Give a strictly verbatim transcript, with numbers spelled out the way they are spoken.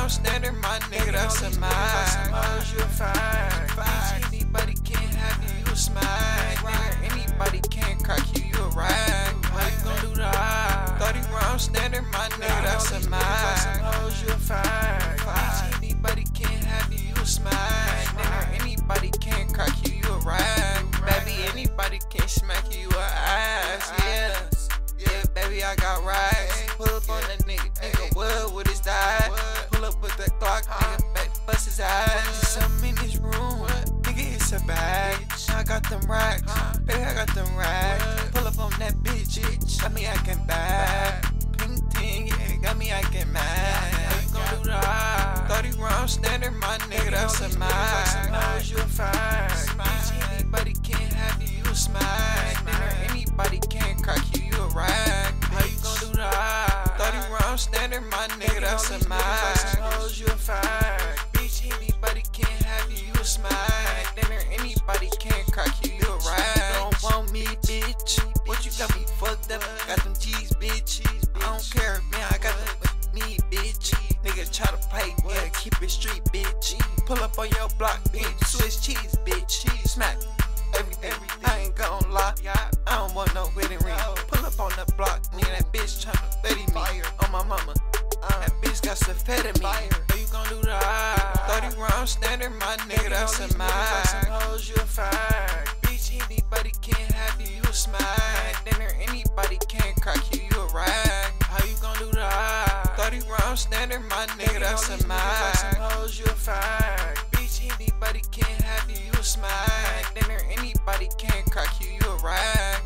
round standard, my nigga, that's a mine. You a fact. Bitch, anybody can't have you, you a smack. Nigga, anybody can't crack you, you a rag. How you gon' do that? thirty round standard, my nigga, that's a mine. You a fact. Bitch, anybody can't have you, you a smack. Nigga, anybody can't crack you, you a rag. Baby, anybody can't smack you, you a ass. Yeah, yeah, baby, I got rags. Pull up on that nigga, nigga, what, what is that? Pull up with that Glock, nigga, back, bust his ass. Something in this room, nigga, it's a bag. I got them racks, baby, I got them racks. Pull up on that bitch, got me acting bad. Ping ting, yeah, got me acting mad. How you gon' do that? thirty round standard, my nigga, that's a mag. You a fact. Bitch, anybody can't have you, you a smack. Nigga, anybody can't crack you, you a rag. How you gon' do that? thirty round standard, my nigga, that's a mag. You a fact. Bitch, anybody can't have you, you a smack. Nigga, anybody can't crack you, you a rag. Don't want me, bitch. What you got me fucked up? Got them G's, bitch. I don't care, man, I got them with me, bitch. Nigga try to play, yeah, keep it street, bitch. Pull up on your block, bitch. Swiss cheese, bitch. Smack everything. I ain't gon' lie, I don't want no wedding ring. Pull up on the block, nigga, that bitch tryna betty me. On my mama, that bitch got some fed in me. How you gon' do that? thirty round standard, my nigga, that's a mag. You a fact. Bitch, anybody can't have you, you a smack. Dinner, anybody can't crack you, you a rag. How you gon' do that? thirty round standard, my nigga, that's a mag. You a fact. Bitch, anybody can't have you, you a smack. Dinner, anybody can't crack you, you a rag.